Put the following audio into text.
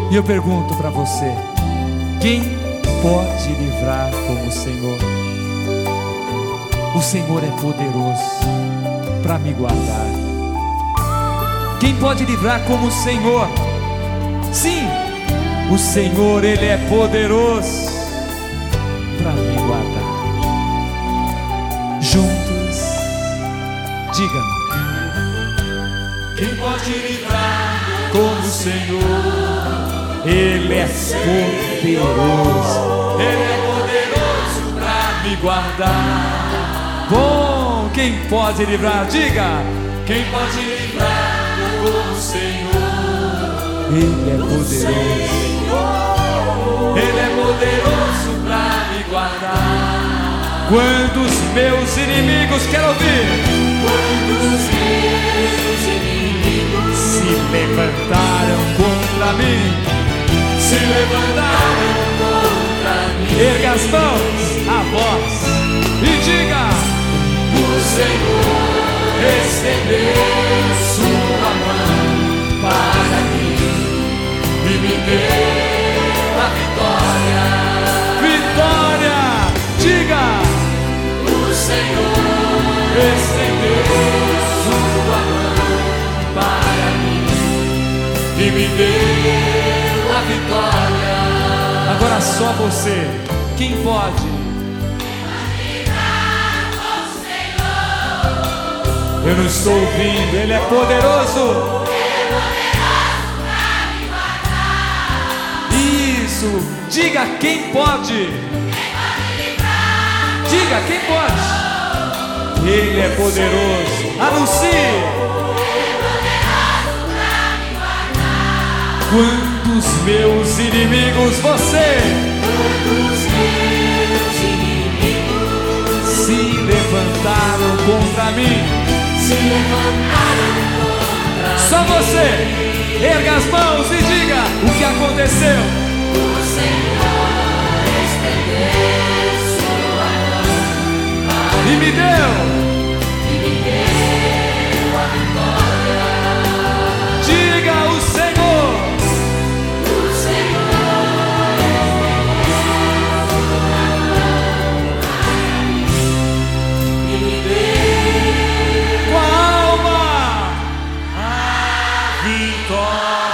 E eu pergunto para você: quem pode livrar como o Senhor? O Senhor é poderoso para me guardar. Quem pode livrar como o Senhor? Sim, o Senhor, Ele é poderoso para me guardar. Juntos, diga-me: quem pode livrar como o Senhor? Ele é poderoso, Ele é poderoso para me guardar. Bom, quem pode livrar? Diga: quem pode livrar como o Senhor? Ele é poderoso, Ele é poderoso para me guardar. Quantos meus inimigos, quero ouvir, quantos meus inimigos se levantaram contra mim, se levantaram contra mim. Erga as mãos, a voz, e diga: o Senhor estendeu sua mão para mim e me deu a vitória. Vitória! Diga: o Senhor estendeu sua mão para mim e me deu a vitória. Agora só você, quem pode? Eu não estou ouvindo. Ele é poderoso. Isso. Diga: quem pode? Diga: quem pode? Ele é poderoso. Anuncie. Quantos meus inimigos você? Quantos meus inimigos se levantaram contra mim? Se levantaram contra mim. Só você, erga as mãos e diga o que aconteceu. O Senhor estendeu sua mão e me deu a vitória. Diga: o Senhor, o Senhor estendeu sua mão e me deu com a alma a vitória.